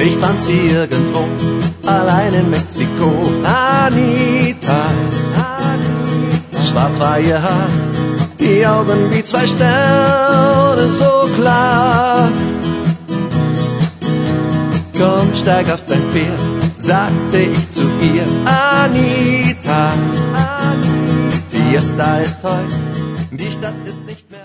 Ich fand sie irgendwo, allein in Mexiko. Anita, schwarz war ihr Haar, die Augen wie zwei Sterne, so klar. Komm, steig auf dein Pferd, sagte ich zu ihr. Anita, Fiesta ist heut, die Stadt ist nicht mehr